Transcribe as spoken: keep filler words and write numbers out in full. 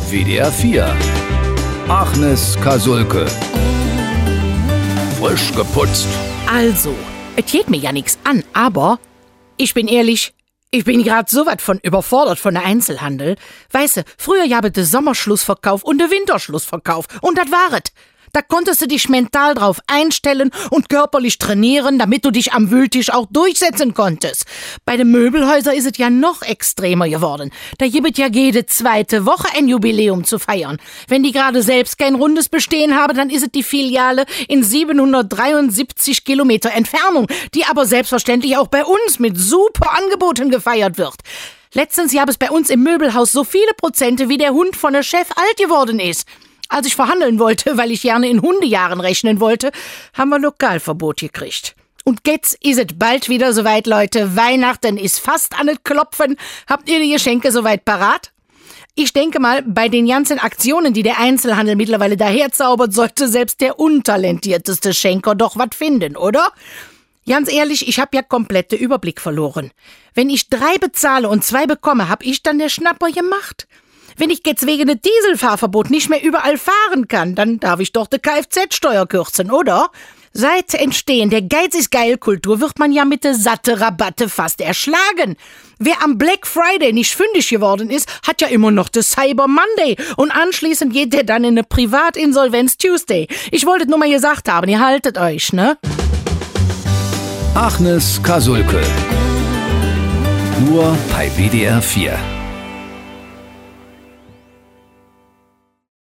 W D R vier. Agnes Kasulke. Frisch geputzt. Also, es geht mir ja nichts an, aber ich bin ehrlich, ich bin gerade so was von überfordert von der Einzelhandel. Weißt du, früher gab es den Sommerschlussverkauf und den Winterschlussverkauf und das war es. Da konntest du dich mental drauf einstellen und körperlich trainieren, damit du dich am Wühltisch auch durchsetzen konntest. Bei den Möbelhäusern ist es ja noch extremer geworden. Da gibt es ja jede zweite Woche ein Jubiläum zu feiern. Wenn die gerade selbst kein rundes Bestehen haben, dann ist es die Filiale in siebenhundertdreiundsiebzig Kilometer Entfernung, die aber selbstverständlich auch bei uns mit super Angeboten gefeiert wird. Letztens gab es bei uns im Möbelhaus so viele Prozente, wie der Hund von der Chef alt geworden ist. Als ich verhandeln wollte, weil ich gerne in Hundejahren rechnen wollte, haben wir Lokalverbot gekriegt. Und jetzt ist es bald wieder soweit, Leute. Weihnachten ist fast an das Klopfen. Habt ihr die Geschenke soweit parat? Ich denke mal, bei den ganzen Aktionen, die der Einzelhandel mittlerweile daherzaubert, sollte selbst der untalentierteste Schenker doch was finden, oder? Ganz ehrlich, ich habe ja komplett den Überblick verloren. Wenn ich drei bezahle und zwei bekomme, hab ich dann der Schnapper gemacht? Wenn ich jetzt wegen des Dieselfahrverbot nicht mehr überall fahren kann, dann darf ich doch die Kfz-Steuer kürzen, oder? Seit Entstehen der Geiz-ist-geil-Kultur wird man ja mit der satte Rabatte fast erschlagen. Wer am Black Friday nicht fündig geworden ist, hat ja immer noch das Cyber Monday und anschließend geht der dann in eine Privatinsolvenz Tuesday. Ich wollte nur mal gesagt haben, ihr haltet euch, ne? Agnes Kasulke. Nur bei W D R vier.